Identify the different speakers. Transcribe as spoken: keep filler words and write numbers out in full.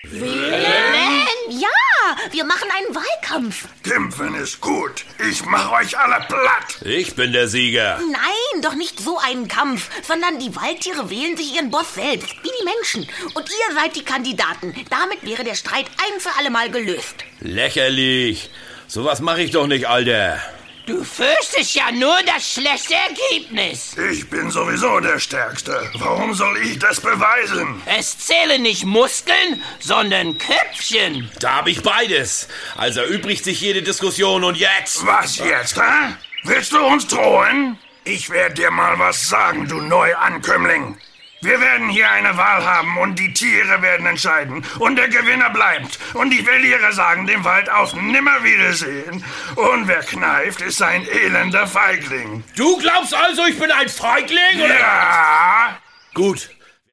Speaker 1: Wählen? Ja, wir machen einen Wahlkampf.
Speaker 2: Kämpfen ist gut. Ich mach euch alle platt.
Speaker 3: Ich bin der Sieger.
Speaker 1: Nein, doch nicht so einen Kampf, sondern die Waldtiere wählen sich ihren Boss selbst, wie die Menschen. Und ihr seid die Kandidaten. Damit wäre der Streit ein für alle Mal gelöst.
Speaker 3: Lächerlich. Sowas mache ich doch nicht, Alter.
Speaker 4: Du fürchtest ja nur das schlechte Ergebnis.
Speaker 2: Ich bin sowieso der Stärkste. Warum soll ich das beweisen?
Speaker 4: Es zählen nicht Muskeln, sondern Köpfchen.
Speaker 3: Da habe ich beides. Also erübrigt sich jede Diskussion und jetzt...
Speaker 2: Was jetzt, hä? Willst du uns drohen? Ich werde dir mal was sagen, du Neuankömmling. Wir werden hier eine Wahl haben und die Tiere werden entscheiden. Und der Gewinner bleibt. Und die Verlierer sagen dem Wald auf Nimmerwiedersehen. Und wer kneift, ist ein elender Feigling.
Speaker 3: Du glaubst also, ich bin ein Feigling? Oder?
Speaker 2: Ja.
Speaker 3: Gut,